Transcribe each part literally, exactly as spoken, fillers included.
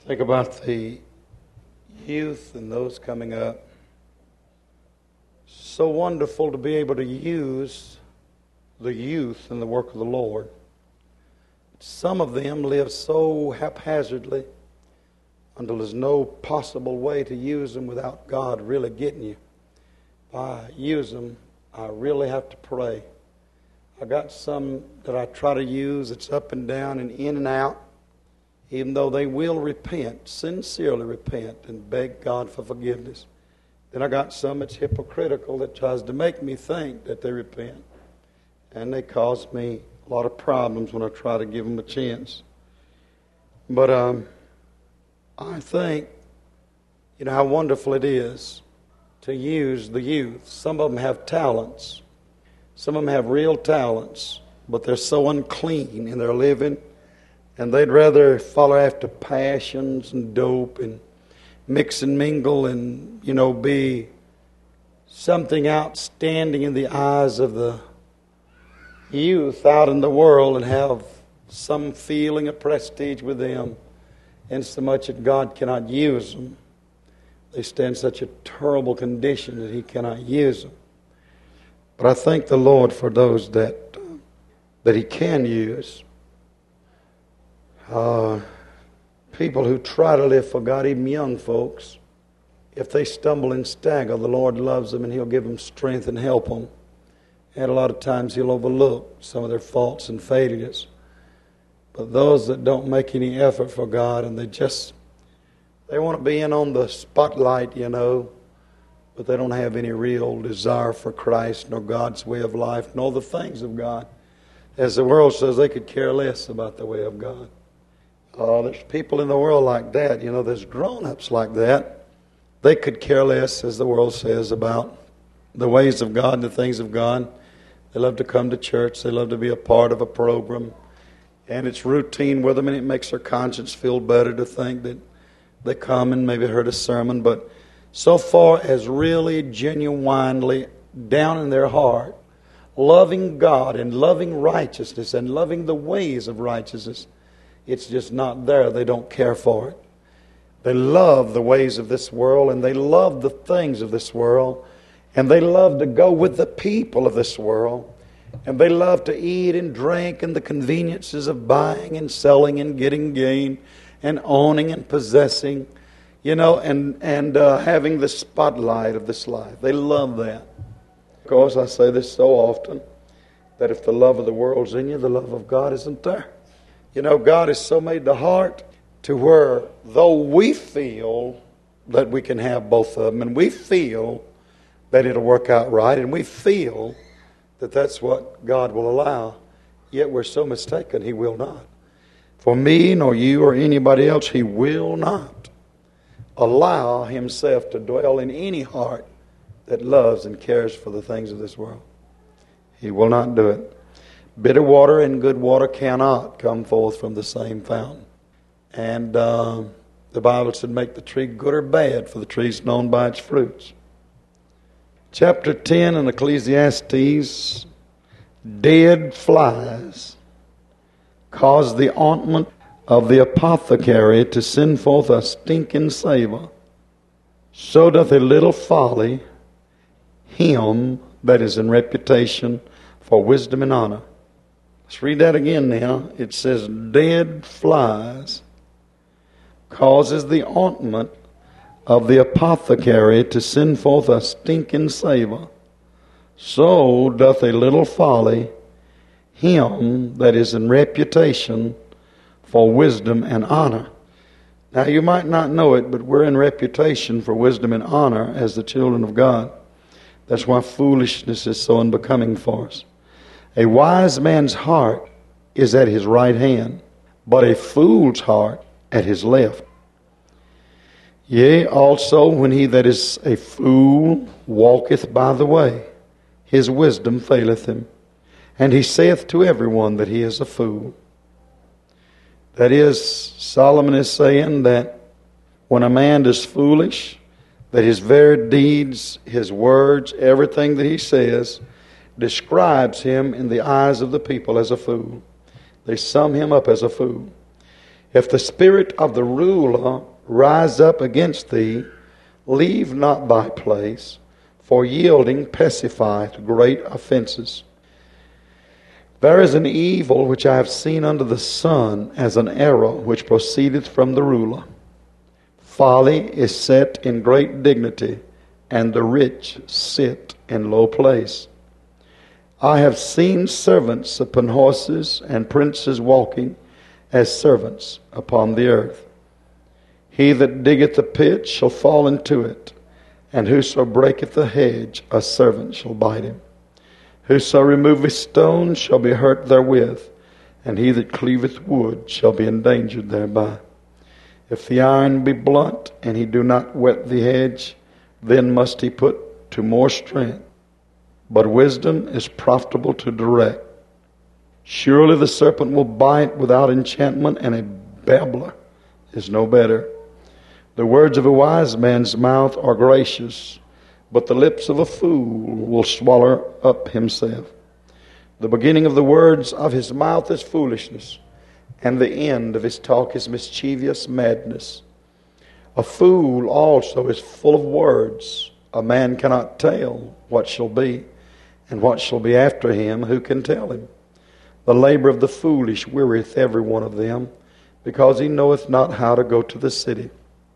Think about the youth and those coming up. So wonderful to be able to use the youth in the work of the Lord. Some of them live so haphazardly until there's no possible way to use them without God really getting you. If I use them, I really have to pray. I got some that I try to use. It's up and down and in and out. Even though they will repent, sincerely repent, and beg God for forgiveness. Then I got some that's hypocritical that tries to make me think that they repent. And they cause me a lot of problems when I try to give them a chance. But um, I think, you know, how wonderful it is to use the youth. Some of them have talents. Some of them have real talents, but they're so unclean in their living. And they'd rather follow after passions and dope and mix and mingle and, you know, be something outstanding in the eyes of the youth out in the world and have some feeling of prestige with them, insomuch that God cannot use them. They stand in such a terrible condition that He cannot use them. But I thank the Lord for those that uh, that He can use. Uh, people who try to live for God, even young folks, if they stumble and stagger, the Lord loves them and He'll give them strength and help them. And a lot of times He'll overlook some of their faults and failures. But those that don't make any effort for God and they just, they want to be in on the spotlight, you know, but they don't have any real desire for Christ nor God's way of life nor the things of God. As the world says, they could care less about the way of God. Uh, there's people in the world like that. You know, there's grown-ups like that. They could care less, as the world says, about the ways of God and the things of God. They love to come to church. They love to be a part of a program. And it's routine with them, and it makes their conscience feel better to think that they come and maybe heard a sermon. But so far as really, genuinely, down in their heart, loving God and loving righteousness and loving the ways of righteousness, it's just not there. They don't care for it. They love the ways of this world, and they love the things of this world, and they love to go with the people of this world, and they love to eat and drink and the conveniences of buying and selling and getting gain and owning and possessing, you know, and, and uh, having the spotlight of this life. They love that. Of course, I say this so often, that if the love of the world's in you, the love of God isn't there. You know, God has so made the heart to where, though we feel that we can have both of them, and we feel that it'll work out right, and we feel that that's what God will allow, yet we're so mistaken He will not. For me, nor you, or anybody else, He will not allow Himself to dwell in any heart that loves and cares for the things of this world. He will not do it. Bitter water and good water cannot come forth from the same fountain. And uh, the Bible said, make the tree good or bad, for the tree is known by its fruits. Chapter ten in Ecclesiastes, dead flies cause the ointment of the apothecary to send forth a stinking savour. So doth a little folly him that is in reputation for wisdom and honor. Let's read that again now. It says, dead flies causes the ointment of the apothecary to send forth a stinking savour. So doth a little folly him that is in reputation for wisdom and honor. Now you might not know it, but we're in reputation for wisdom and honor as the children of God. That's why foolishness is so unbecoming for us. A wise man's heart is at his right hand, but a fool's heart at his left. Yea, also when he that is a fool walketh by the way, his wisdom faileth him, and he saith to everyone that he is a fool. That is, Solomon is saying that when a man is foolish, that his very deeds, his words, everything that he says, describes him in the eyes of the people as a fool. They sum him up as a fool. If the spirit of the ruler rise up against thee, leave not thy place, for yielding pacifieth great offenses. There is an evil which I have seen under the sun, as an arrow which proceedeth from the ruler. Folly is set in great dignity, and the rich sit in low place. I have seen servants upon horses, and princes walking as servants upon the earth. He that diggeth a pit shall fall into it, and whoso breaketh a hedge, a servant shall bite him. Whoso removeth stones shall be hurt therewith, and he that cleaveth wood shall be endangered thereby. If the iron be blunt, and he do not whet the hedge, then must he put to more strength. But wisdom is profitable to direct. Surely the serpent will bite without enchantment, and a babbler is no better. The words of a wise man's mouth are gracious, but the lips of a fool will swallow up himself. The beginning of the words of his mouth is foolishness, and the end of his talk is mischievous madness. A fool also is full of words. A man cannot tell what shall be, and what shall be after him, who can tell him? The labor of the foolish wearieth every one of them, because he knoweth not how to go to the city.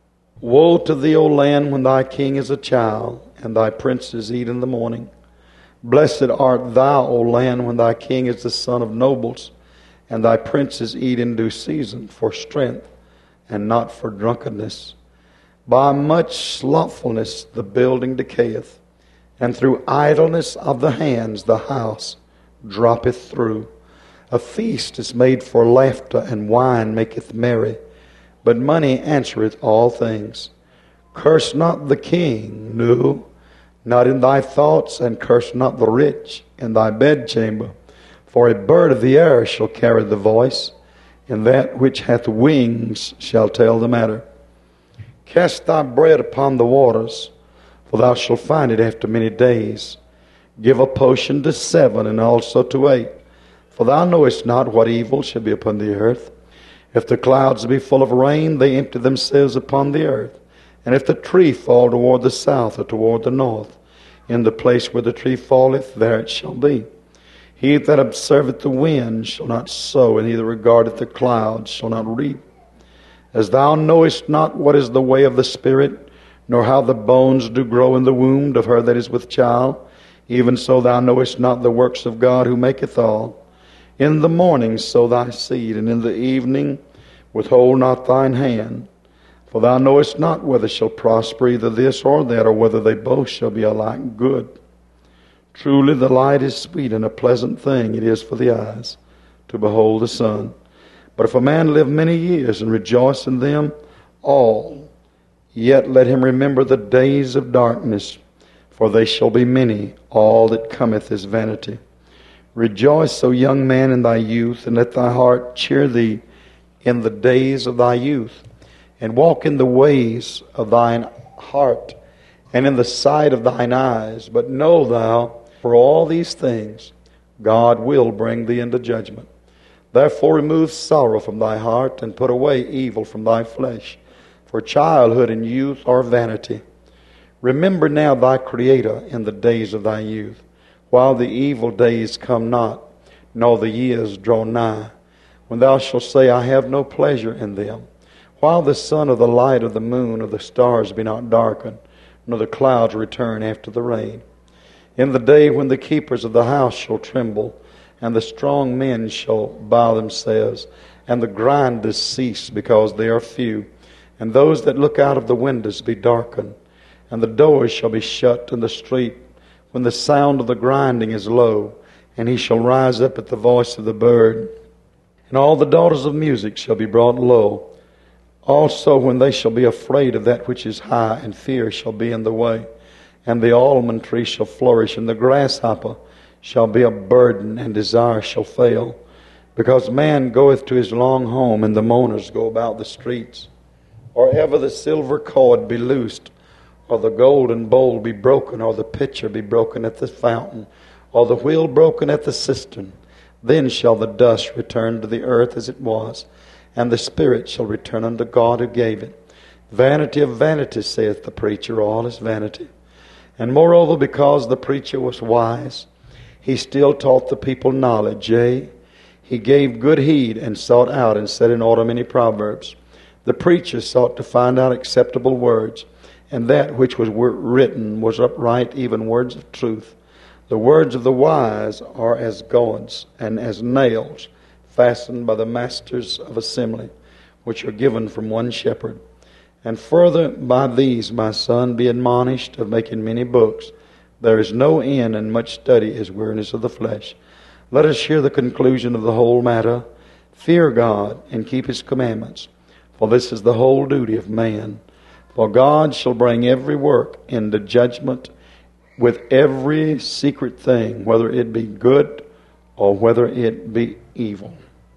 Woe to thee, O land, when thy king is a child, and thy princes eat in the morning. Blessed art thou, O land, when thy king is the son of nobles, and thy princes eat in due season, for strength, and not for drunkenness. By much slothfulness the building decayeth, and through idleness of the hands the house droppeth through. A feast is made for laughter, and wine maketh merry, but money answereth all things. Curse not the king, no, not in thy thoughts, and curse not the rich in thy bedchamber. For a bird of the air shall carry the voice, and that which hath wings shall tell the matter. Cast thy bread upon the waters, for thou shalt find it after many days. Give a potion to seven, and also to eight, for thou knowest not what evil shall be upon the earth. If the clouds be full of rain, they empty themselves upon the earth. And if the tree fall toward the south or toward the north, in the place where the tree falleth, there it shall be. He that observeth the wind shall not sow, and he that regardeth the clouds shall not reap. As thou knowest not what is the way of the Spirit, nor how the bones do grow in the womb of her that is with child, even so thou knowest not the works of God who maketh all. In the morning sow thy seed, and in the evening withhold not thine hand. For thou knowest not whether shall prosper either this or that, or whether they both shall be alike good. Truly the light is sweet, and a pleasant thing it is for the eyes to behold the sun. But if a man live many years and rejoice in them all, yet let him remember the days of darkness, for they shall be many. All that cometh is vanity. Rejoice, O young man, in thy youth, and let thy heart cheer thee in the days of thy youth. And walk in the ways of thine heart, and in the sight of thine eyes. But know thou, for all these things God will bring thee into judgment. Therefore remove sorrow from thy heart, and put away evil from thy flesh. For childhood and youth are vanity. Remember now thy Creator in the days of thy youth, while the evil days come not, nor the years draw nigh, when thou shalt say, I have no pleasure in them. While the sun or the light of the moon or the stars be not darkened, nor the clouds return after the rain. In the day when the keepers of the house shall tremble, and the strong men shall bow themselves, and the grinders cease because they are few, and those that look out of the windows be darkened, and the doors shall be shut in the street, when the sound of the grinding is low, and he shall rise up at the voice of the bird, and all the daughters of music shall be brought low. Also when they shall be afraid of that which is high, and fear shall be in the way, and the almond tree shall flourish, and the grasshopper shall be a burden, and desire shall fail. Because man goeth to his long home, and the mourners go about the streets. Or ever the silver cord be loosed, or the golden bowl be broken, or the pitcher be broken at the fountain, or the wheel broken at the cistern. Then shall the dust return to the earth as it was, and the spirit shall return unto God who gave it. Vanity of vanities, saith the preacher, all is vanity. And moreover, because the preacher was wise, he still taught the people knowledge. Yea, he gave good heed, and sought out and set in order many proverbs. The preacher sought to find out acceptable words, and that which was written was upright, even words of truth. The words of the wise are as goads and as nails fastened by the masters of assembly, which are given from one shepherd. And further, by these, my son, be admonished of making many books. There is no end, and much study is weariness of the flesh. Let us hear the conclusion of the whole matter. Fear God and keep his commandments, for this is the whole duty of man. For God shall bring every work into judgment with every secret thing, whether it be good or whether it be evil.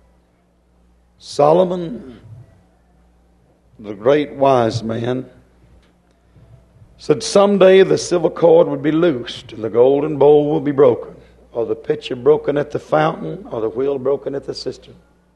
Solomon, the great wise man, said someday the silver cord would be loosed and the golden bowl will be broken, or the pitcher broken at the fountain, or the wheel broken at the cistern.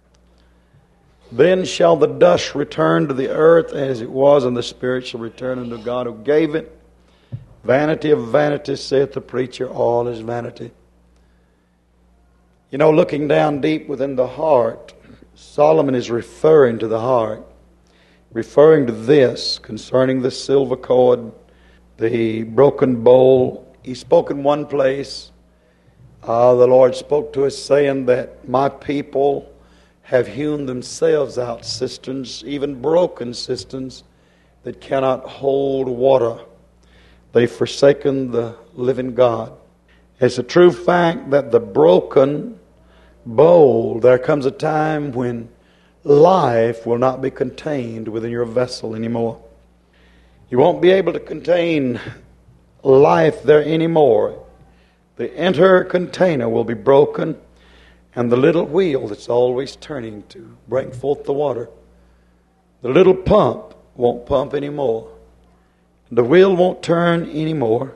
Then shall the dust return to the earth as it was, and the spirit shall return unto God who gave it. Vanity of vanities, saith the preacher, all is vanity. You know, looking down deep within the heart, Solomon is referring to the heart, referring to this concerning the silver cord, the broken bowl. He spoke in one place, uh, the Lord spoke to us saying that my people have hewn themselves out cisterns, even broken cisterns, that cannot hold water. They've forsaken the living God. It's a true fact that the broken bowl, there comes a time when life will not be contained within your vessel anymore. You won't be able to contain life there anymore. The inner container will be broken, and the little wheel that's always turning to bring forth the water, the little pump won't pump anymore. The wheel won't turn anymore.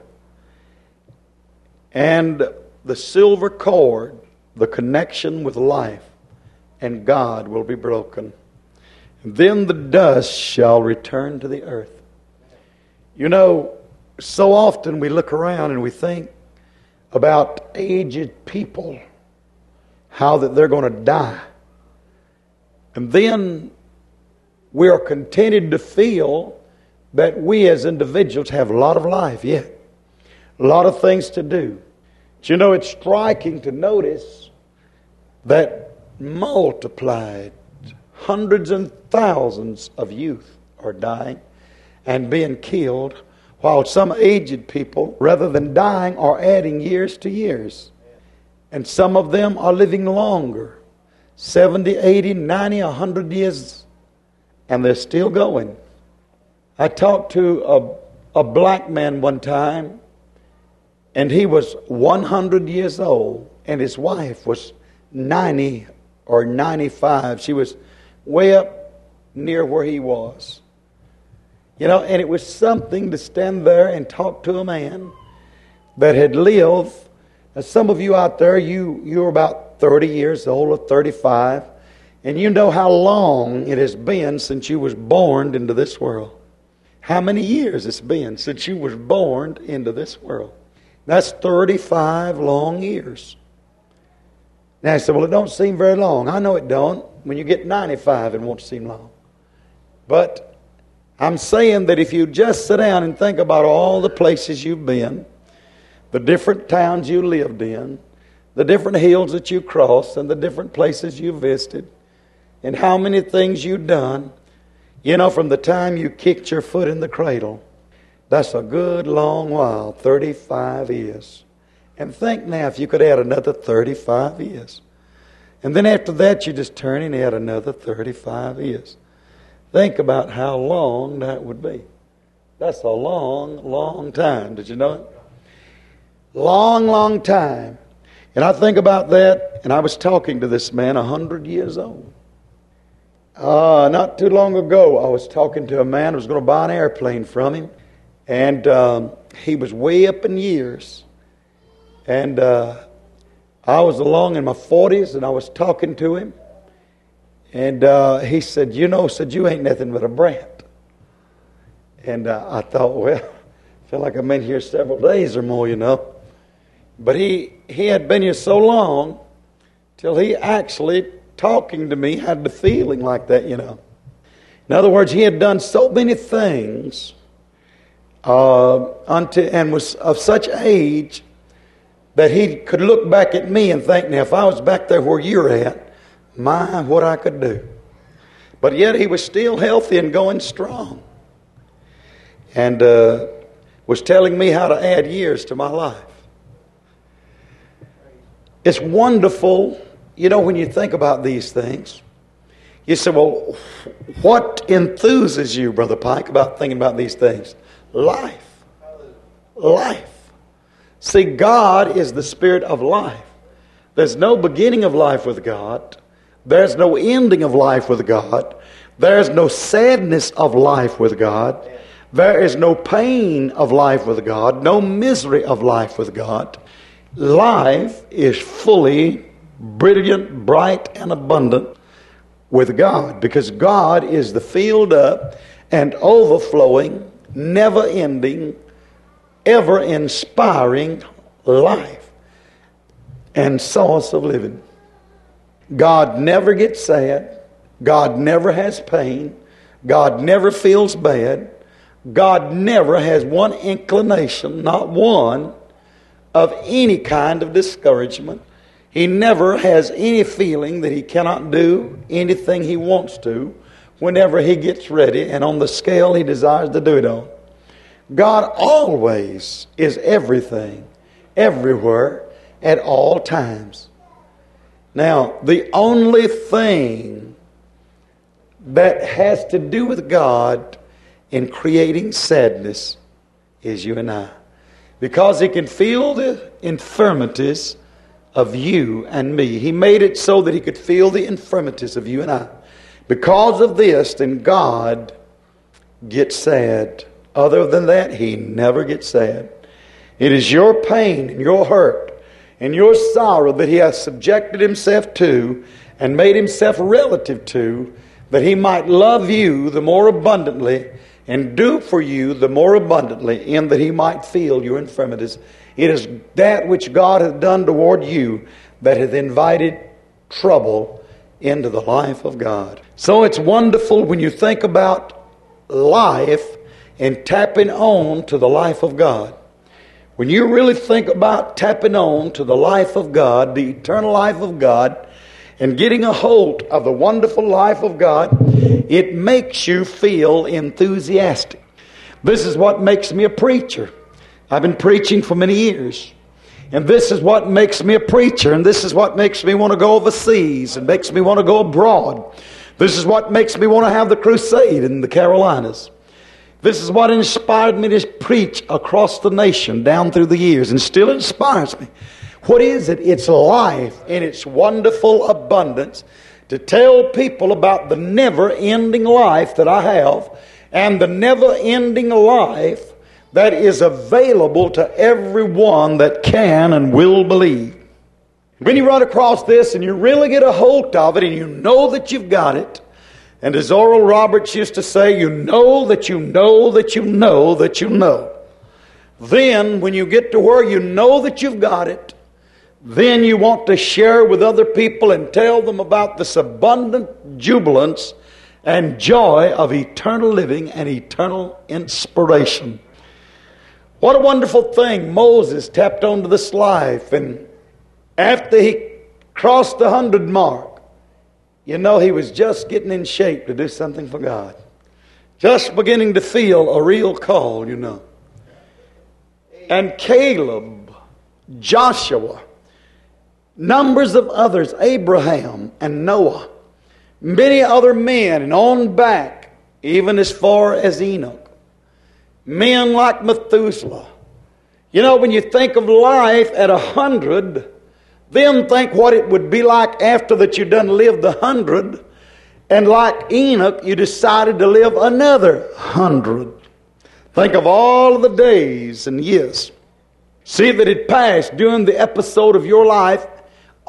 And the silver cord, the connection with life and God, will be broken. And then the dust shall return to the earth. You know, so often we look around and we think about aged people, how that they're going to die. And then we are contented to feel that we as individuals have a lot of life yet, a lot of things to do. But you know, it's striking to notice that multiplied hundreds and thousands of youth are dying and being killed, while some aged people, rather than dying, are adding years to years. And some of them are living longer, seventy, eighty, ninety, one hundred years, and they're still going. I talked to a, a black man one time, and he was one hundred years old, and his wife was ninety or ninety-five. She was way up near where he was. You know, and it was something to stand there and talk to a man that had lived. Now, some of you out there, you, you're about thirty years old or thirty-five, and you know how long it has been since you was born into this world. How many years it's been since you was born into this world. That's thirty-five long years. Now I said, well, it don't seem very long. I know it don't. When you get ninety-five, it won't seem long. But I'm saying that if you just sit down and think about all the places you've been, the different towns you lived in, the different hills that you crossed, and the different places you visited, and how many things you've done, you know, from the time you kicked your foot in the cradle, that's a good long while, thirty-five years. And think now if you could add another thirty-five years. And then after that, you just turn and add another thirty-five years. Think about how long that would be. That's a long, long time. Did you know it? Long, long time. And I think about that, and I was talking to this man, one hundred years old. Uh, not too long ago, I was talking to a man who was going to buy an airplane from him. And um, he was way up in years. And uh, I was along in my forties and I was talking to him. And uh, he said, you know, said, you ain't nothing but a brat. And uh, I thought, well, I feel like I've been here several days or more, you know. But he, he had been here so long till he actually, talking to me, had the feeling like that, you know. In other words, he had done so many things uh, unto, and was of such age that he could look back at me and think, now, if I was back there where you're at, my, what I could do. But yet he was still healthy and going strong. And uh, was telling me how to add years to my life. It's wonderful, you know, when you think about these things. You say, well, what enthuses you, Brother Pike, about thinking about these things? Life. Life. See, God is the Spirit of life. There's no beginning of life with God. There's no ending of life with God. There's no sadness of life with God. There is no pain of life with God. No misery of life with God. Life is fully brilliant, bright, and abundant with God, because God is the filled up and overflowing, never-ending, ever-inspiring life and source of living. God never gets sad. God never has pain. God never feels bad. God never has one inclination, not one, of any kind of discouragement. He never has any feeling that he cannot do anything he wants to whenever he gets ready and on the scale he desires to do it on. God always is everything, everywhere, at all times. Now, the only thing that has to do with God in creating sadness is you and I. Because he can feel the infirmities of you and me. He made it so that he could feel the infirmities of you and I. Because of this, then God gets sad. Other than that, he never gets sad. It is your pain and your hurt and your sorrow that he has subjected himself to and made himself relative to, that he might love you the more abundantly and do for you the more abundantly, in that he might feel your infirmities. It is that which God hath done toward you that hath invited trouble into the life of God. So it's wonderful when you think about life and tapping on to the life of God. When you really think about tapping on to the life of God, the eternal life of God, and getting a hold of the wonderful life of God, it makes you feel enthusiastic. This is what makes me a preacher. I've been preaching for many years. And this is what makes me a preacher. And this is what makes me want to go overseas and makes me want to go abroad. This is what makes me want to have the crusade in the Carolinas. This is what inspired me to preach across the nation down through the years, and still inspires me. What is it? It's life in its wonderful abundance, to tell people about the never-ending life that I have, and the never-ending life that is available to everyone that can and will believe. When you run across this and you really get a hold of it and you know that you've got it, and as Oral Roberts used to say, you know that you know that you know that you know. Then when you get to where you know that you've got it, then you want to share with other people and tell them about this abundant jubilance and joy of eternal living and eternal inspiration. What a wonderful thing. Moses tapped onto this life, and after he crossed the hundred mark, you know, he was just getting in shape to do something for God. Just beginning to feel a real call, you know. And Caleb, Joshua, numbers of others, Abraham and Noah, many other men, and on back, even as far as Enoch. Men like Methuselah. You know, when you think of life at a hundred, then think what it would be like after that you done lived the hundred. And like Enoch, you decided to live another hundred. Think of all of the days and years. See that it passed during the episode of your life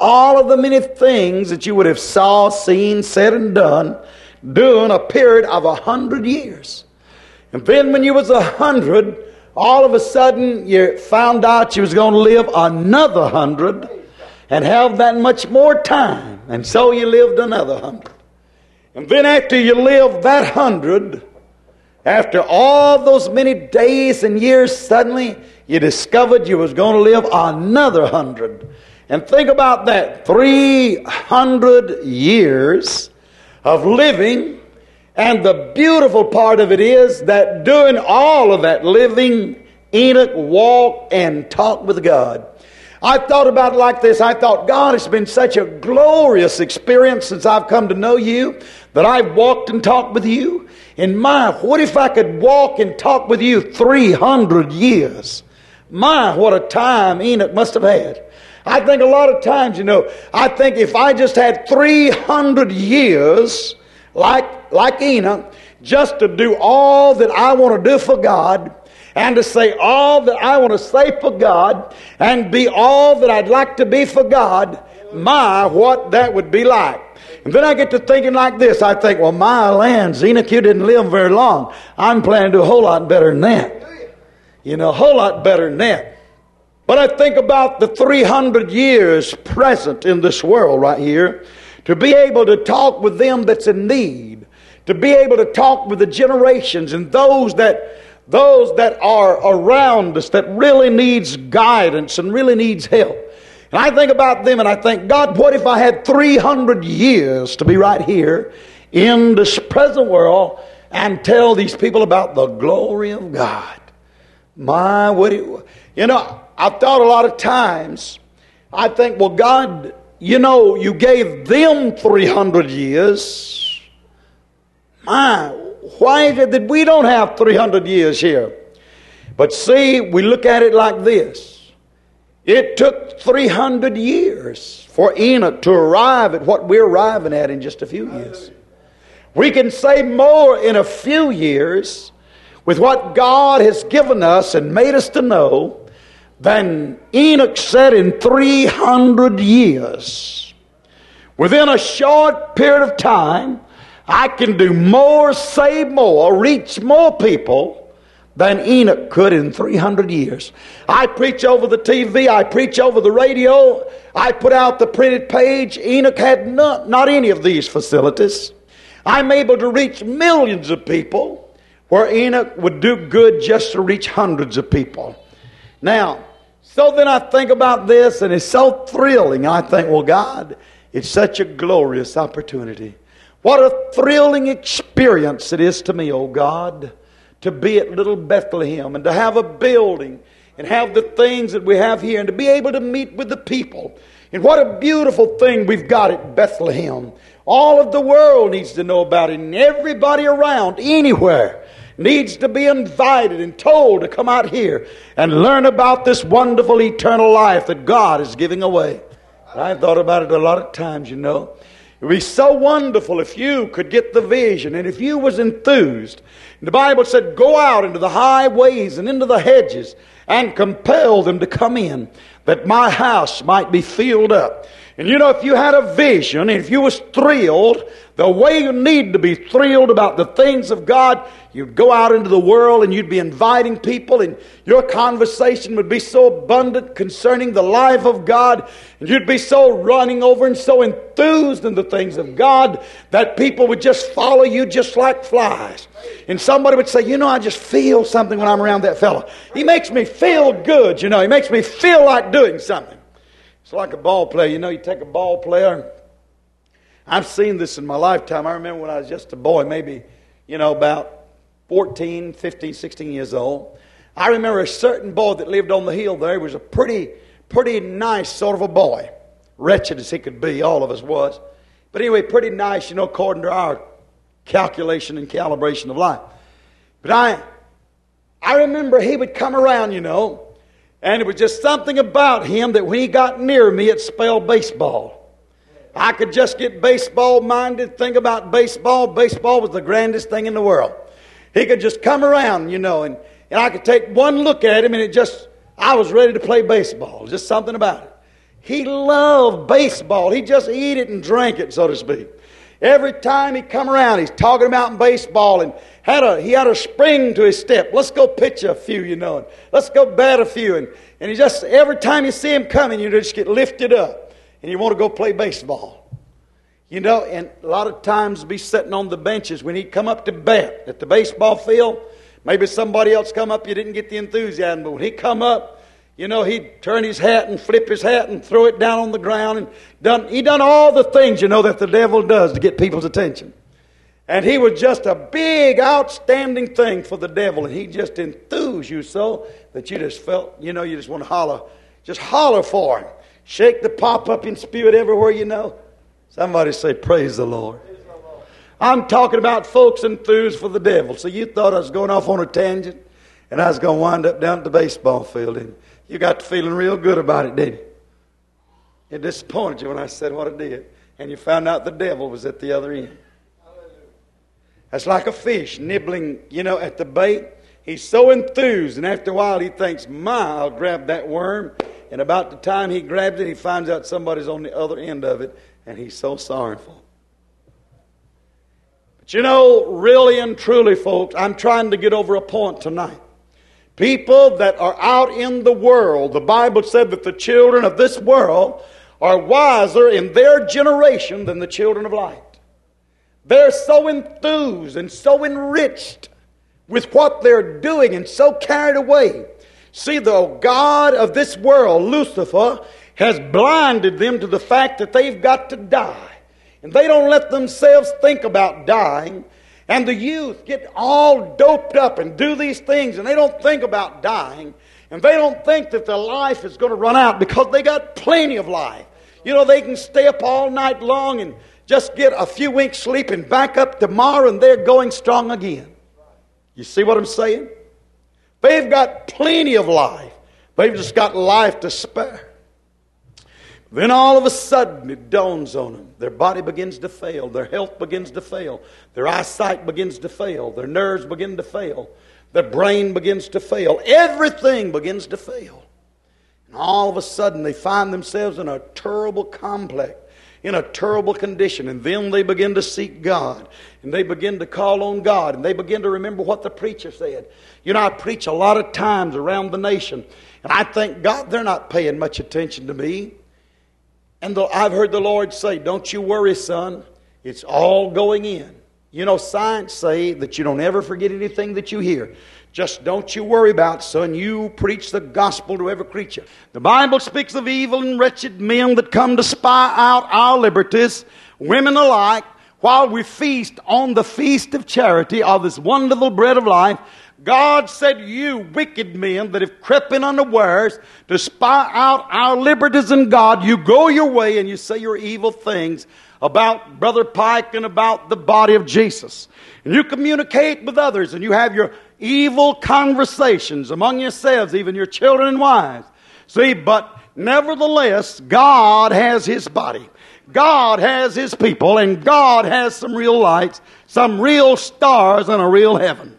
all of the many things that you would have saw, seen, said, and done during a period of a hundred years. And then when you was a hundred, all of a sudden you found out you was going to live another hundred and have that much more time. And so you lived another hundred. And then after you lived that hundred, after all those many days and years, suddenly you discovered you was going to live another hundred. And think about that, three hundred years of living. And the beautiful part of it is that during all of that living, Enoch walked and talked with God. I thought about it like this. I thought, God, it's been such a glorious experience since I've come to know you, that I've walked and talked with you. And my, what if I could walk and talk with you three hundred years? My, what a time Enoch must have had. I think a lot of times, you know, I think if I just had three hundred years, like, like Enoch, just to do all that I want to do for God, and to say all that I want to say for God, and be all that I'd like to be for God, my, what that would be like. And then I get to thinking like this. I think, well, my lands, Enoch, you didn't live very long. I'm planning to do a whole lot better than that. You know, a whole lot better than that. But I think about the three hundred years present in this world right here, to be able to talk with them that's in need, to be able to talk with the generations and those that those that are around us that really needs guidance and really needs help. And I think about them and I think, God, what if I had three hundred years to be right here in this present world and tell these people about the glory of God? My, what it, you know, I've thought a lot of times, I think, well, God, you know, you gave them three hundred years. My, why is it that we don't have three hundred years here? But see, we look at it like this. It took three hundred years for Enoch to arrive at what we're arriving at in just a few years. We can say more in a few years with what God has given us and made us to know than Enoch said in three hundred years. Within a short period of time, I can do more, say more, reach more people than Enoch could in three hundred years. I preach over the T V, I preach over the radio, I put out the printed page. Enoch had not, not any of these facilities. I'm able to reach millions of people where Enoch would do good just to reach hundreds of people. Now, so then I think about this and it's so thrilling. I think, well, God, it's such a glorious opportunity. What a thrilling experience it is to me, oh God, to be at Little Bethlehem and to have a building and have the things that we have here and to be able to meet with the people. And what a beautiful thing we've got at Bethlehem. All of the world needs to know about it, and everybody around, anywhere, needs to be invited and told to come out here and learn about this wonderful eternal life that God is giving away. I thought about it a lot of times, you know. It would be so wonderful if you could get the vision and if you was enthused. The Bible said, go out into the highways and into the hedges and compel them to come in, that my house might be filled up. And you know, if you had a vision, and if you was thrilled, the way you need to be thrilled about the things of God, you'd go out into the world and you'd be inviting people, and your conversation would be so abundant concerning the life of God, and you'd be so running over and so enthused in the things of God that people would just follow you just like flies. And somebody would say, you know, I just feel something when I'm around that fellow. He makes me feel good, you know. He makes me feel like doing something. It's like a ball player. You know, you take a ball player. I've seen this in my lifetime. I remember when I was just a boy, maybe, you know, about fourteen, fifteen, sixteen years old. I remember a certain boy that lived on the hill there. He was a pretty, pretty nice sort of a boy. Wretched as he could be, all of us was. But anyway, pretty nice, you know, according to our calculation and calibration of life. But I, I remember he would come around, you know, and it was just something about him that when he got near me, it spelled baseball. I could just get baseball minded, think about baseball. Baseball was the grandest thing in the world. He could just come around, you know, and, and I could take one look at him and it just, I was ready to play baseball. Just something about it. He loved baseball. He just eat it and drank it, so to speak. Every time he come around, he's talking about baseball, and had a he had a spring to his step. Let's go pitch a few, you know. And let's go bat a few. And, and he just, every time you see him coming, you just get lifted up. And you want to go play baseball. You know, and a lot of times be sitting on the benches when he'd come up to bat at the baseball field. Maybe somebody else come up, you didn't get the enthusiasm. But when he come up, you know, he'd turn his hat and flip his hat and throw it down on the ground. And done, he done all the things, you know, that the devil does to get people's attention. And he was just a big, outstanding thing for the devil. And he just enthused you so that you just felt, you know, you just want to holler. Just holler for him. Shake the pop up and spew it everywhere you know. Somebody say, praise the Lord. Praise the Lord. I'm talking about folks enthused for the devil. So you thought I was going off on a tangent and I was going to wind up down at the baseball field. And you got to feeling real good about it, didn't you? It disappointed you when I said what I did. And you found out the devil was at the other end. That's like a fish nibbling, you know, at the bait. He's so enthused, and after a while he thinks, my, I'll grab that worm. And about the time he grabs it, he finds out somebody's on the other end of it, and he's so sorrowful. But you know, really and truly, folks, I'm trying to get over a point tonight. People that are out in the world, the Bible said that the children of this world are wiser in their generation than the children of light. They're so enthused and so enriched with what they're doing and so carried away. See, the God of this world, Lucifer, has blinded them to the fact that they've got to die. And they don't let themselves think about dying. And the youth get all doped up and do these things, and they don't think about dying. And they don't think that their life is going to run out because they got plenty of life. You know, they can stay up all night long and just get a few winks sleep and back up tomorrow, and they're going strong again. You see what I'm saying? They've got plenty of life. They've just got life to spare. Then all of a sudden it dawns on them. Their body begins to fail. Their health begins to fail. Their eyesight begins to fail. Their nerves begin to fail. Their brain begins to fail. Everything begins to fail. And all of a sudden they find themselves in a terrible complex, in a terrible condition. And then they begin to seek God. And they begin to call on God. And they begin to remember what the preacher said. You know, I preach a lot of times around the nation. And I think, God, they're not paying much attention to me. And the, I've heard the Lord say, don't you worry, son. It's all going in. You know, science say that you don't ever forget anything that you hear. Just don't you worry about it, son. You preach the gospel to every creature. The Bible speaks of evil and wretched men that come to spy out our liberties, women alike, while we feast on the feast of charity of this wonderful bread of life. God said, you wicked men that have crept in unawares to spy out our liberties in God, you go your way and you say your evil things about Brother Pike and about the body of Jesus. And you communicate with others and you have your evil conversations among yourselves, even your children and wives. See, but nevertheless, God has His body. God has His people, and God has some real lights, some real stars, and a real heaven.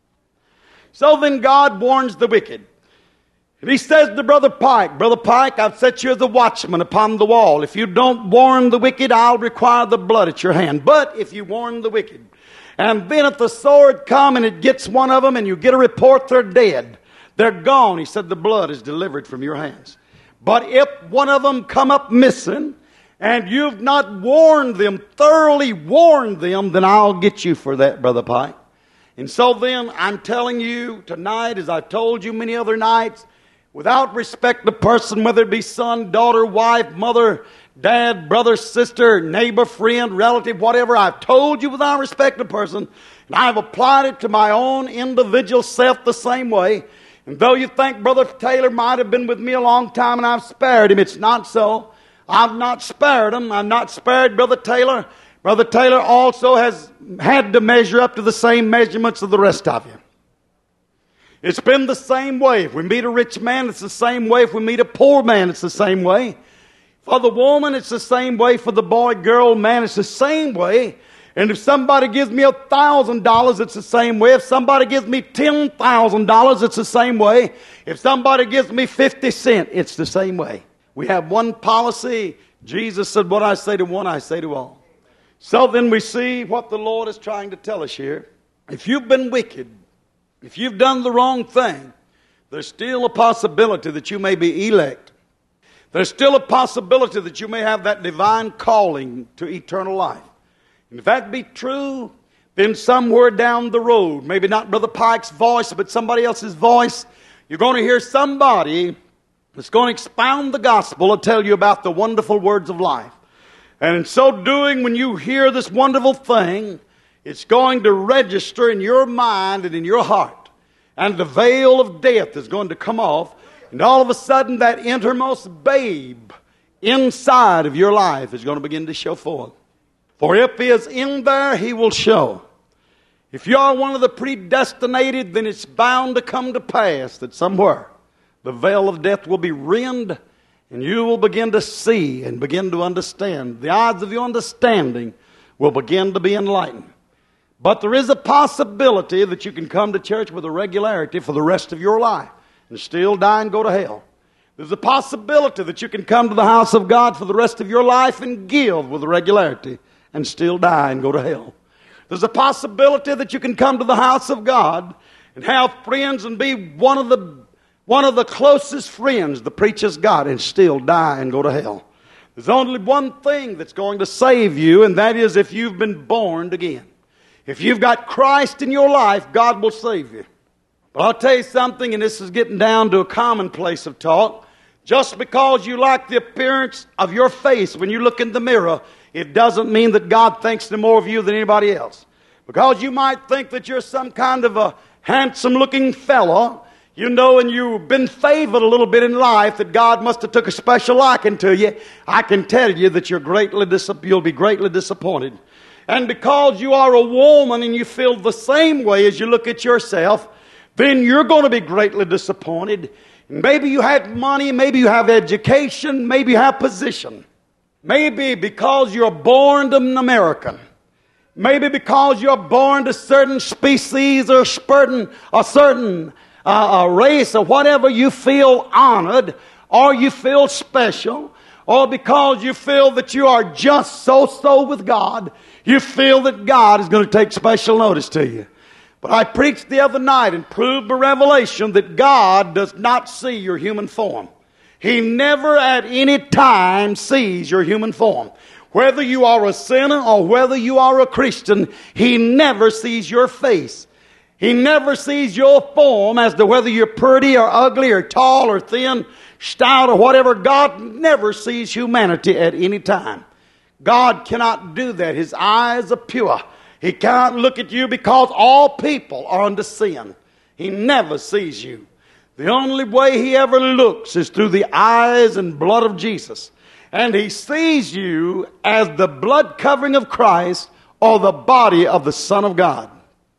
So then God warns the wicked. And He says to Brother Pike, Brother Pike, I've set you as a watchman upon the wall. If you don't warn the wicked, I'll require the blood at your hand. But if you warn the wicked, and then if the sword come and it gets one of them and you get a report they're dead, they're gone. He said the blood is delivered from your hands. But if one of them come up missing and you've not warned them, thoroughly warned them, then I'll get you for that, Brother Pike. And so then, I'm telling you tonight, as I've told you many other nights, without respect to person, whether it be son, daughter, wife, mother, dad, brother, sister, neighbor, friend, relative, whatever, I've told you without respect to person, and I've applied it to my own individual self the same way. And though you think Brother Taylor might have been with me a long time and I've spared him, it's not so. I've not spared him. I've not spared Brother Taylor. Brother Taylor also has had to measure up to the same measurements of the rest of you. It's been the same way. If we meet a rich man, it's the same way. If we meet a poor man, it's the same way. For the woman, it's the same way. For the boy, girl, man, it's the same way. And if somebody gives me a thousand dollars, it's the same way. If somebody gives me ten thousand dollars, it's the same way. If somebody gives me fifty cents, it's the same way. We have one policy. Jesus said, what I say to one, I say to all. So then we see what the Lord is trying to tell us here. If you've been wicked, if you've done the wrong thing, there's still a possibility that you may be elect. There's still a possibility that you may have that divine calling to eternal life. And if that be true, then somewhere down the road, maybe not Brother Pike's voice, but somebody else's voice, you're going to hear somebody that's going to expound the gospel and tell you about the wonderful words of life. And in so doing, when you hear this wonderful thing, it's going to register in your mind and in your heart. And the veil of death is going to come off. And all of a sudden, that innermost babe inside of your life is going to begin to show forth. For if he is in there, he will show. If you are one of the predestinated, then it's bound to come to pass that somewhere the veil of death will be rent, and you will begin to see and begin to understand. The eyes of your understanding will begin to be enlightened. But there is a possibility that you can come to church with a regularity for the rest of your life and still die and go to hell. There's a possibility that you can come to the house of God for the rest of your life and give with regularity and still die and go to hell. There's a possibility that you can come to the house of God and have friends and be one of the one of the closest friends the preacher's got and still die and go to hell. There's only one thing that's going to save you, and that is if you've been born again. If you've got Christ in your life, God will save you. But I'll tell you something, and this is getting down to a commonplace of talk. Just because you like the appearance of your face when you look in the mirror, it doesn't mean that God thinks no more of you than anybody else. Because you might think that you're some kind of a handsome-looking fellow, you know, and you've been favored a little bit in life, that God must have took a special liking to you. I can tell you that you're greatly dis- you'll be greatly disappointed. And because you are a woman and you feel the same way as you look at yourself, then you're going to be greatly disappointed. Maybe you had money, maybe you have education, maybe you have position. Maybe because you're born an American. Maybe because you're born to certain species or certain, a certain uh, a race or whatever, you feel honored or you feel special. Or because you feel that you are just so-so with God, you feel that God is going to take special notice to you. But I preached the other night and proved by revelation that God does not see your human form. He never at any time sees your human form. Whether you are a sinner or whether you are a Christian, He never sees your face. He never sees your form as to whether you're pretty or ugly or tall or thin, stout or whatever. God never sees humanity at any time. God cannot do that. His eyes are pure. He cannot look at you because all people are under sin. He never sees you. The only way He ever looks is through the eyes and blood of Jesus. And He sees you as the blood covering of Christ or the body of the Son of God.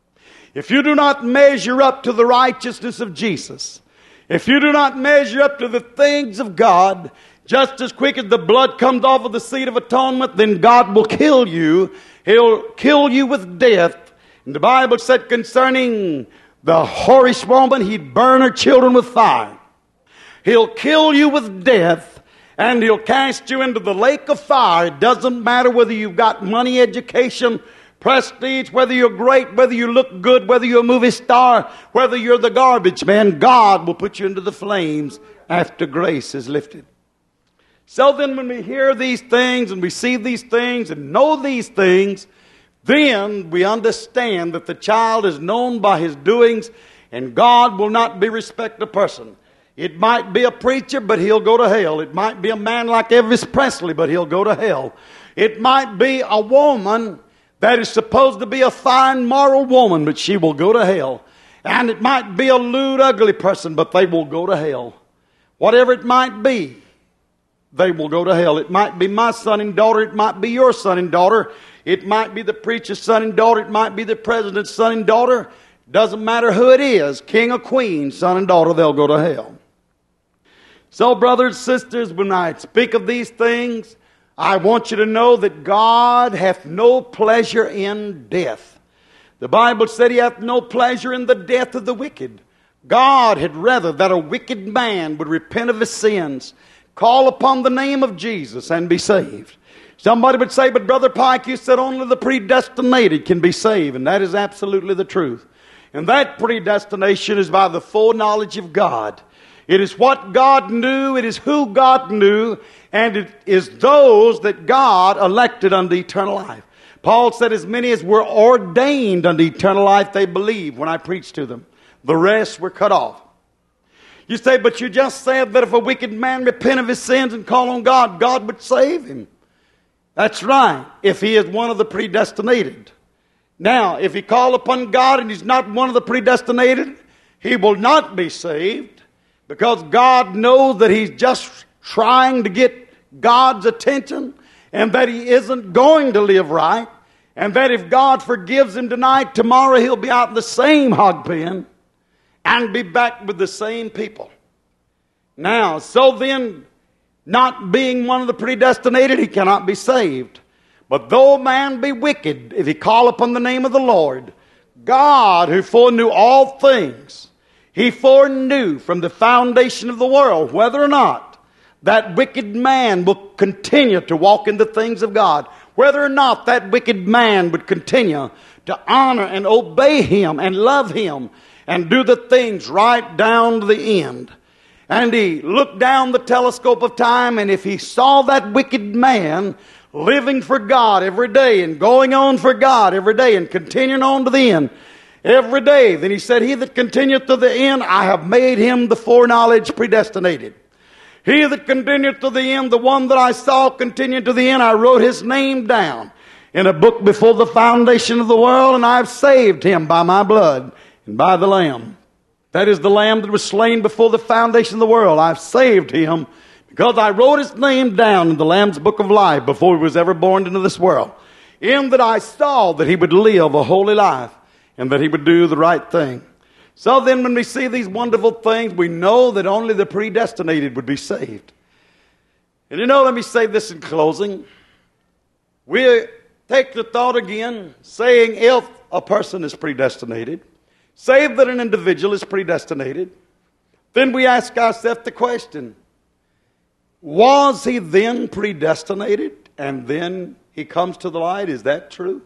If you do not measure up to the righteousness of Jesus, if you do not measure up to the things of God, just as quick as the blood comes off of the seat of atonement, then God will kill you. He'll kill you with death. And the Bible said concerning the whorish woman, He'd burn her children with fire. He'll kill you with death, and He'll cast you into the lake of fire. It doesn't matter whether you've got money, education, prestige, whether you're great, whether you look good, whether you're a movie star, whether you're the garbage man, God will put you into the flames after grace is lifted. So then when we hear these things and we see these things and know these things, then we understand that the child is known by his doings, and God will not be respect of person. It might be a preacher, but he'll go to hell. It might be a man like Elvis Presley, but he'll go to hell. It might be a woman that is supposed to be a fine moral woman, but she will go to hell. And it might be a lewd, ugly person, but they will go to hell. Whatever it might be, they will go to hell. It might be my son and daughter. It might be your son and daughter. It might be the preacher's son and daughter. It might be the president's son and daughter. Doesn't matter who it is, king or queen, son and daughter, they'll go to hell. So, brothers and sisters, when I speak of these things, I want you to know that God hath no pleasure in death. The Bible said He hath no pleasure in the death of the wicked. God had rather that a wicked man would repent of his sins, call upon the name of Jesus and be saved. Somebody would say, but Brother Pike, you said only the predestinated can be saved. And that is absolutely the truth. And that predestination is by the foreknowledge of God. It is what God knew, it is who God knew, and it is those that God elected unto eternal life. Paul said, as many as were ordained unto eternal life, they believed when I preached to them. The rest were cut off. You say, but you just said that if a wicked man repent of his sins and call on God, God would save him. That's right, if he is one of the predestinated. Now, if he call upon God and he's not one of the predestinated, he will not be saved, because God knows that he's just trying to get God's attention, and that he isn't going to live right, and that if God forgives him tonight, tomorrow he'll be out in the same hog pen and be back with the same people. Now, so then, not being one of the predestinated, he cannot be saved. But though a man be wicked, if he call upon the name of the Lord, God, who foreknew all things, he foreknew from the foundation of the world whether or not that wicked man will continue to walk in the things of God, whether or not that wicked man would continue to honor and obey him and love him and do the things right down to the end. And he looked down the telescope of time, and if he saw that wicked man living for God every day and going on for God every day and continuing on to the end every day, then he said, he that continueth to the end, I have made him the foreknowledge predestinated. He that continueth to the end, the one that I saw continue to the end, I wrote his name down in a book before the foundation of the world, and I have saved him by my blood and by the Lamb. That is the Lamb that was slain before the foundation of the world. I've saved him because I wrote his name down in the Lamb's book of life before he was ever born into this world. In that I saw that he would live a holy life and that he would do the right thing. So then when we see these wonderful things, we know that only the predestinated would be saved. And you know, let me say this in closing. We take the thought again, saying if a person is predestinated, say that an individual is predestinated, then we ask ourselves the question, was he then predestinated and then he comes to the light? Is that true?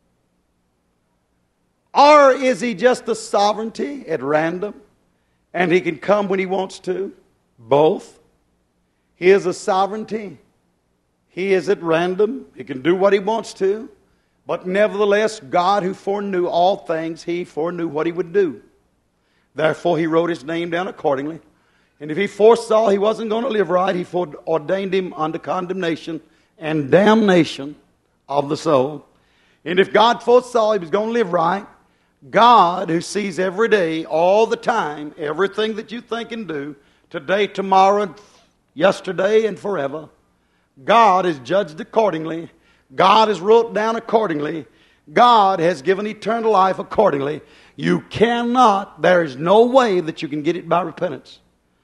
Or is he just a sovereignty at random and he can come when he wants to? Both. He is a sovereignty. He is at random. He can do what he wants to. But nevertheless, God who foreknew all things, he foreknew what he would do. Therefore, he wrote his name down accordingly. And if he foresaw he wasn't going to live right, he foreordained him unto condemnation and damnation of the soul. And if God foresaw he was going to live right, God, who sees every day, all the time, everything that you think and do, today, tomorrow, yesterday, and forever, God is judged accordingly. God has wrote down accordingly. God has given eternal life accordingly. You cannot, there is no way that you can get it by repentance.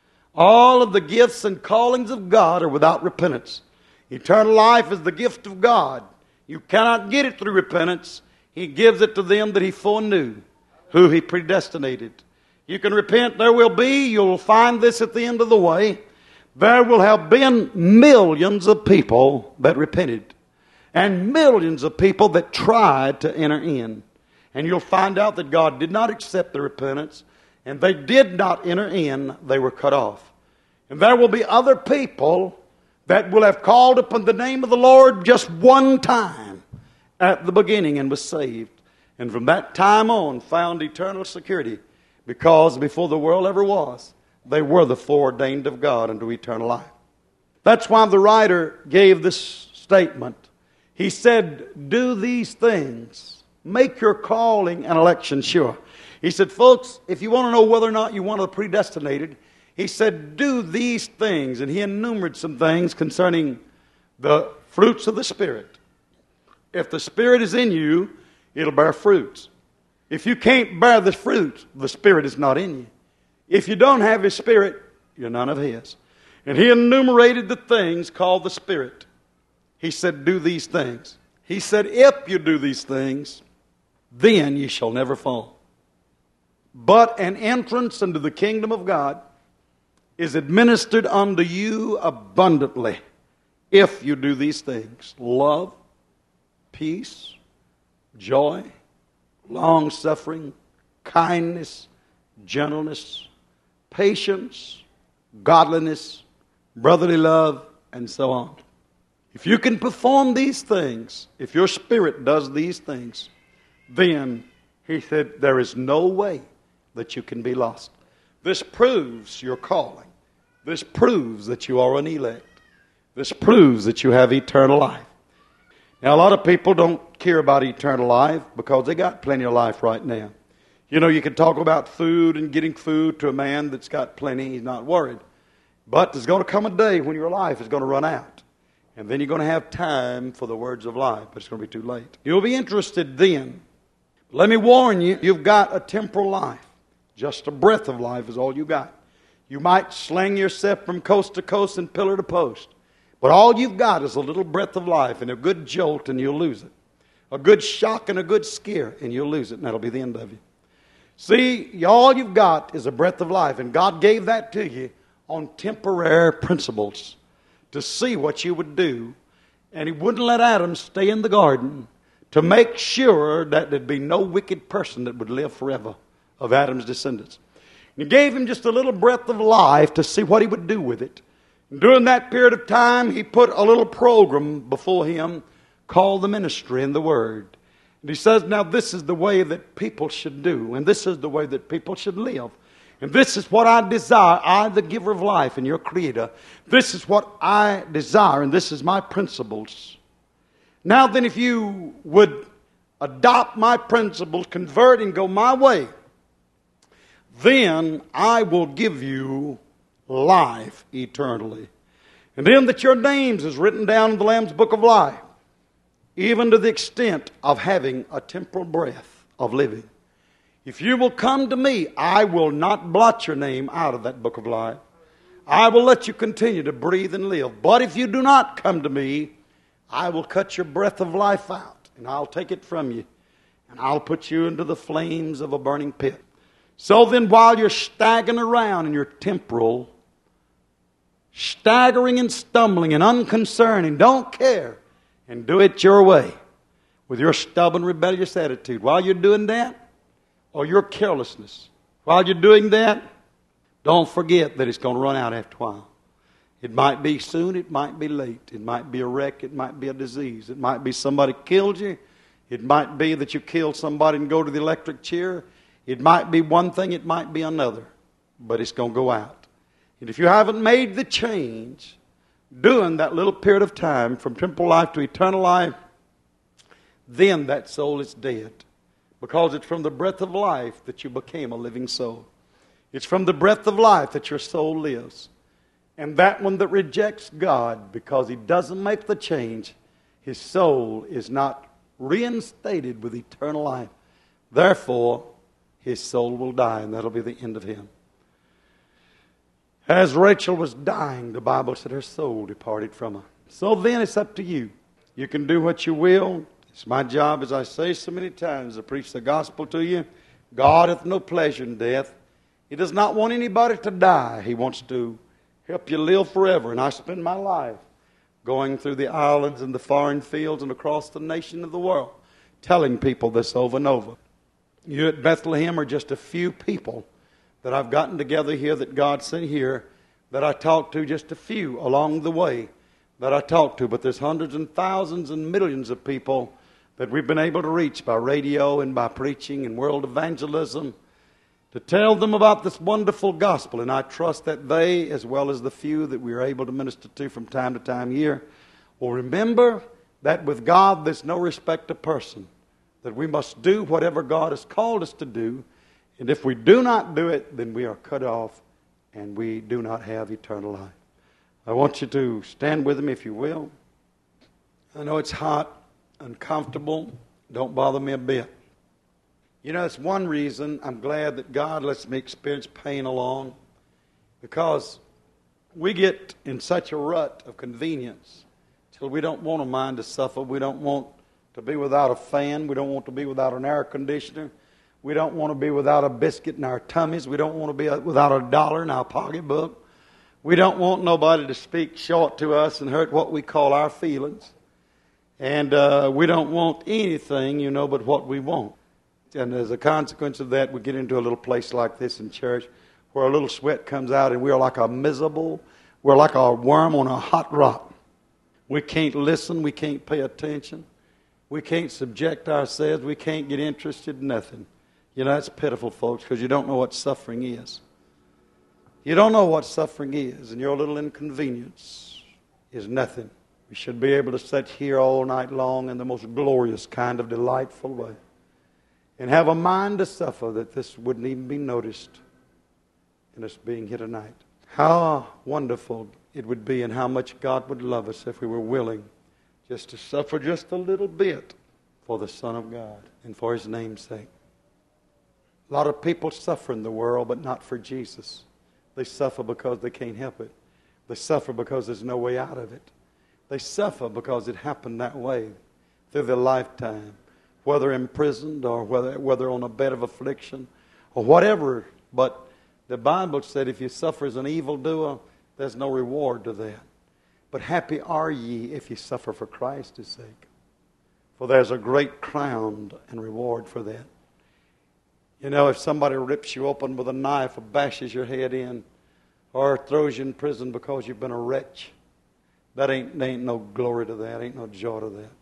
All of the gifts and callings of God are without repentance. Eternal life is the gift of God. You cannot get it through repentance. He gives it to them that he foreknew, who he predestinated. You can repent, there will be, you'll find this at the end of the way, there will have been millions of people that repented. And millions of people that tried to enter in. And you'll find out that God did not accept their repentance. And they did not enter in. They were cut off. And there will be other people that will have called upon the name of the Lord just one time at the beginning and was saved. And from that time on found eternal security. Because before the world ever was, they were the foreordained of God unto eternal life. That's why the writer gave this statement. He said, do these things. Make your calling and election sure. He said, folks, if you want to know whether or not you're one of the predestinated, he said, do these things. And he enumerated some things concerning the fruits of the Spirit. If the Spirit is in you, it'll bear fruits. If you can't bear the fruit, the Spirit is not in you. If you don't have His Spirit, you're none of His. And he enumerated the things called the Spirit. He said, do these things. He said, if you do these things, then ye shall never fall. But an entrance into the kingdom of God is administered unto you abundantly if you do these things: love, peace, joy, long-suffering, kindness, gentleness, patience, godliness, brotherly love, and so on. If you can perform these things, if your spirit does these things, then, he said, there is no way that you can be lost. This proves your calling. This proves that you are an elect. This proves that you have eternal life. Now, a lot of people don't care about eternal life because they got plenty of life right now. You know, you can talk about food and getting food to a man that's got plenty. He's not worried. But there's going to come a day when your life is going to run out. And then you're going to have time for the words of life, but it's going to be too late. You'll be interested then. Let me warn you, you've got a temporal life. Just a breath of life is all you got. You might sling yourself from coast to coast and pillar to post. But all you've got is a little breath of life and a good jolt, and you'll lose it. A good shock and a good scare, and you'll lose it, and that'll be the end of you. See, all you've got is a breath of life, and God gave that to you on temporary principles to see what you would do. And He wouldn't let Adam stay in the garden to make sure that there'd be no wicked person that would live forever of Adam's descendants. And He gave him just a little breath of life to see what he would do with it. And during that period of time, He put a little program before him called the ministry and the Word. And He says, now this is the way that people should do, and this is the way that people should live. And this is what I desire, I the giver of life and your Creator. This is what I desire, and this is my principles. Now then, if you would adopt my principles, convert and go my way, then I will give you life eternally. And then that your names is written down in the Lamb's Book of Life, even to the extent of having a temporal breath of living. If you will come to me, I will not blot your name out of that book of life. I will let you continue to breathe and live. But if you do not come to me, I will cut your breath of life out, and I'll take it from you, and I'll put you into the flames of a burning pit. So then, while you're staggering around in your temporal, staggering and stumbling and unconcerned and don't care, and do it your way with your stubborn, rebellious attitude, while you're doing that, or your carelessness, while you're doing that, don't forget that it's going to run out after a while. It might be soon, it might be late. It might be a wreck, it might be a disease. It might be somebody killed you. It might be that you killed somebody and go to the electric chair. It might be one thing, it might be another. But it's going to go out. And if you haven't made the change during that little period of time from temporal life to eternal life, then that soul is dead. Because it's from the breath of life that you became a living soul. It's from the breath of life that your soul lives. And that one that rejects God because he doesn't make the change, his soul is not reinstated with eternal life. Therefore, his soul will die, and that'll be the end of him. As Rachel was dying, the Bible said her soul departed from her. So then it's up to you. You can do what you will. It's my job, as I say so many times, to preach the gospel to you. God hath no pleasure in death. He does not want anybody to die. He wants to help you live forever. And I spend my life going through the islands and the foreign fields and across the nation of the world, telling people this over and over. You at Bethlehem are just a few people that I've gotten together here that God sent here, that I talked to, just a few along the way that I talked to. But there's hundreds and thousands and millions of people that we've been able to reach by radio and by preaching and world evangelism, to tell them about this wonderful gospel. And I trust that they, as well as the few that we are able to minister to from time to time here, will remember that with God there's no respect to person, that we must do whatever God has called us to do. And if we do not do it, then we are cut off and we do not have eternal life. I want you to stand with me if you will. I know it's hot, uncomfortable. Don't bother me a bit. You know, it's one reason I'm glad that God lets me experience pain along, because we get in such a rut of convenience till we don't want a mind to suffer. We don't want to be without a fan. We don't want to be without an air conditioner. We don't want to be without a biscuit in our tummies. We don't want to be without a dollar in our pocketbook. We don't want nobody to speak short to us and hurt what we call our feelings. And uh, we don't want anything, you know, but what we want. And as a consequence of that, we get into a little place like this in church where a little sweat comes out and we're like a miserable, we're like a worm on a hot rock. We can't listen, we can't pay attention. We can't subject ourselves, we can't get interested in nothing. You know, that's pitiful, folks, because you don't know what suffering is. You don't know what suffering is, and your little inconvenience is nothing. We should be able to sit here all night long in the most glorious kind of delightful way and have a mind to suffer that this wouldn't even be noticed in us being here tonight. How wonderful it would be and how much God would love us if we were willing just to suffer just a little bit for the Son of God and for His name's sake. A lot of people suffer in the world, but not for Jesus. They suffer because they can't help it. They suffer because there's no way out of it. They suffer because it happened that way through their lifetime, whether imprisoned or whether, whether on a bed of affliction or whatever. But the Bible said if you suffer as an evildoer, there's no reward to that. But happy are ye if ye suffer for Christ's sake. For there's a great crown and reward for that. You know, if somebody rips you open with a knife or bashes your head in or throws you in prison because you've been a wretch, that ain't, there ain't no glory to that, ain't no joy to that.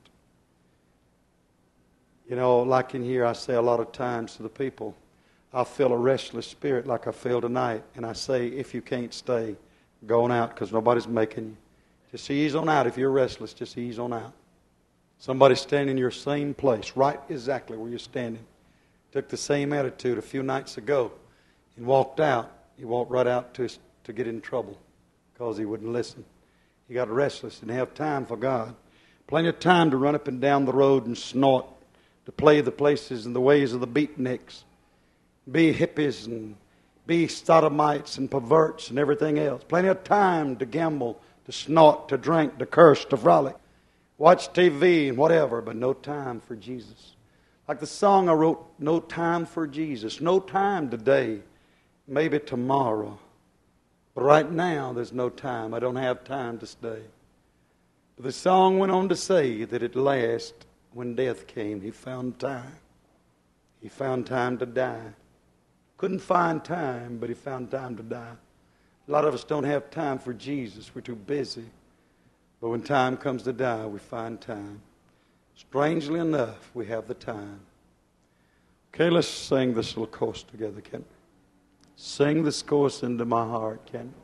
You know, like in here, I say a lot of times to the people, I feel a restless spirit like I feel tonight. And I say, if you can't stay, go on out because nobody's making you. Just ease on out. If you're restless, just ease on out. Somebody standing in your same place, right exactly where you're standing, took the same attitude a few nights ago and walked out. He walked right out to, to get in trouble because he wouldn't listen. He got restless, didn't have time for God. Plenty of time to run up and down the road and snort, to play the places and the ways of the beatniks, be hippies and be sodomites and perverts and everything else. Plenty of time to gamble, to snort, to drink, to curse, to frolic, watch T V and whatever, but no time for Jesus. Like the song I wrote, no time for Jesus. No time today, maybe tomorrow. But right now, there's no time. I don't have time to stay. But the song went on to say that at last, when death came, he found time. He found time to die. Couldn't find time, but he found time to die. A lot of us don't have time for Jesus. We're too busy. But when time comes to die, we find time. Strangely enough, we have the time. Okay, let's sing this little chorus together, can we? Sing this chorus into my heart, can we?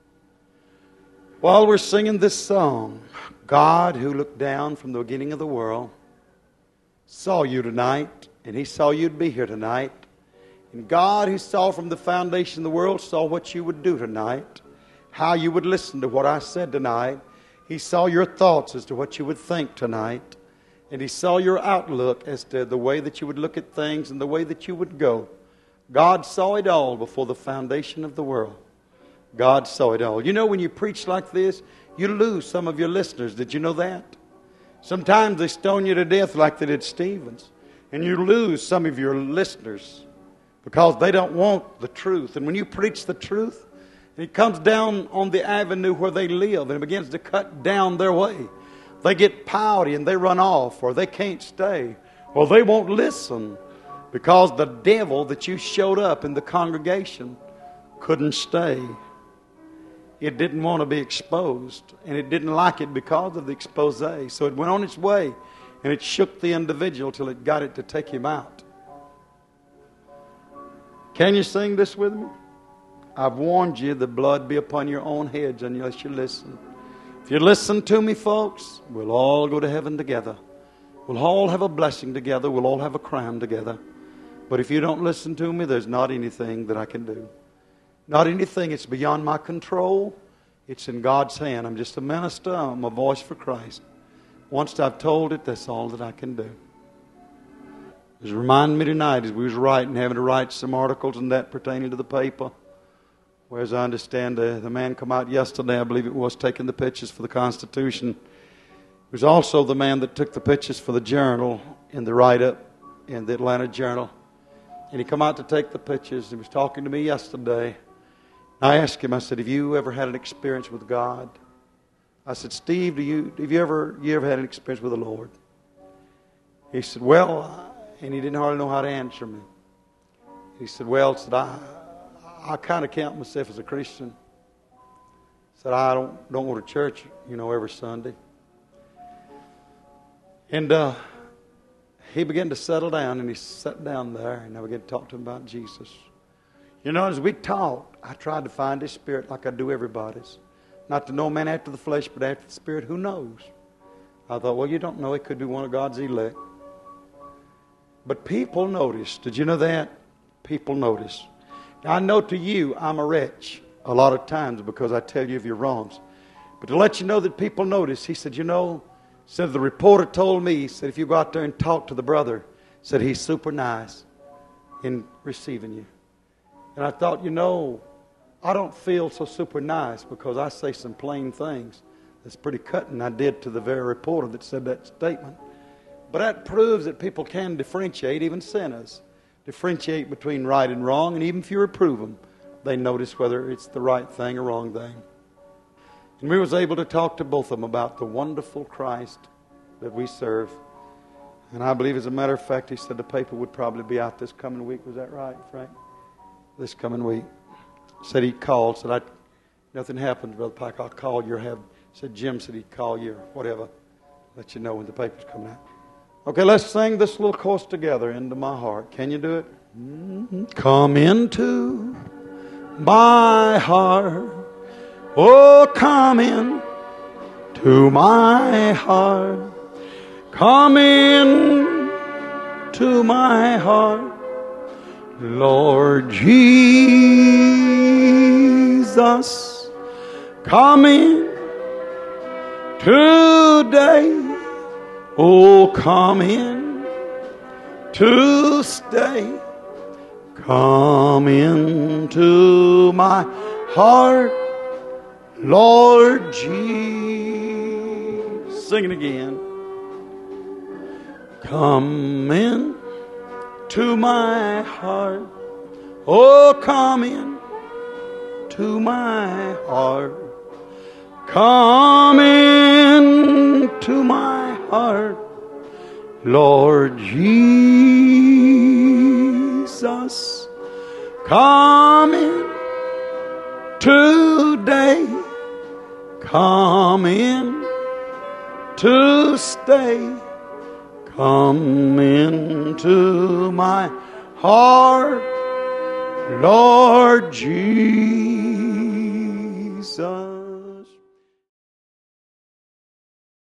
While we're singing this song, God, who looked down from the beginning of the world, saw you tonight, and He saw you'd be here tonight. And God, who saw from the foundation of the world, saw what you would do tonight, how you would listen to what I said tonight. He saw your thoughts as to what you would think tonight. And He saw your outlook as to the way that you would look at things and the way that you would go. God saw it all before the foundation of the world. God saw it all. You know, when you preach like this, you lose some of your listeners. Did you know that? Sometimes they stone you to death like they did Stevens. And you lose some of your listeners because they don't want the truth. And when you preach the truth, and it comes down on the avenue where they live and it begins to cut down their way, they get pouty and they run off, or they can't stay, or they won't listen because the devil that you showed up in the congregation couldn't stay. It didn't want to be exposed, and it didn't like it because of the expose. So it went on its way, and it shook the individual till it got it to take him out. Can you sing this with me? I've warned you, the blood be upon your own heads unless you listen. If you listen to me, folks, we'll all go to heaven together. We'll all have a blessing together. We'll all have a crown together. But if you don't listen to me, there's not anything that I can do. Not anything. It's beyond my control. It's in God's hand. I'm just a minister. I'm a voice for Christ. Once I've told it, that's all that I can do. It was reminding me tonight as we was writing, having to write some articles and that pertaining to the paper. Where, as I understand, uh, the man come out yesterday, I believe it was, taking the pictures for the Constitution. He was also the man that took the pictures for the Journal in the write-up in the Atlanta Journal. And he come out to take the pictures. He was talking to me yesterday. I asked him, I said, have you ever had an experience with God? I said, Steve, do you, have you ever, you ever had an experience with the Lord? He said, well, and he didn't hardly know how to answer me. He said, well, said, I, I kind of count myself as a Christian. Said, I don't, don't go to church, you know, every Sunday. And uh, he began to settle down, and he sat down there, and I began to talk to him about Jesus. You know, as we talked, I tried to find his spirit like I do everybody's. Not to know man after the flesh, but after the spirit, who knows? I thought, well, you don't know. It could be one of God's elect. But people notice. Did you know that? People notice. Now, I know to you, I'm a wretch a lot of times because I tell you of your wrongs. But to let you know that people notice, he said, you know, said the reporter told me, he said, if you go out there and talk to the brother, said he's super nice in receiving you. And I thought, you know, I don't feel so super nice because I say some plain things that's pretty cutting. I did to the very reporter that said that statement. But that proves that people can differentiate, even sinners, differentiate between right and wrong. And even if you reprove them, they notice whether it's the right thing or wrong thing. And we was able to talk to both of them about the wonderful Christ that we serve. And I believe, as a matter of fact, he said the paper would probably be out this coming week. Was that right, Frank? This coming week. Said he called. Said, I, nothing happens, Brother Pike. I'll call you or have. Said Jim said he'd call you or whatever. Let you know when the paper's coming out. Okay, let's sing this little chorus together, Into My Heart. Can you do it? Mm-hmm. Come into my heart. Oh, come in to my heart. Come in to my heart. Lord Jesus, come in today. Oh, come in to stay. Come into my heart, Lord Jesus. Sing it again. Come in to my heart. Oh, come in to my heart. Come in to my heart, Lord Jesus. Come in today. Come in to stay. Come into my heart, Lord Jesus.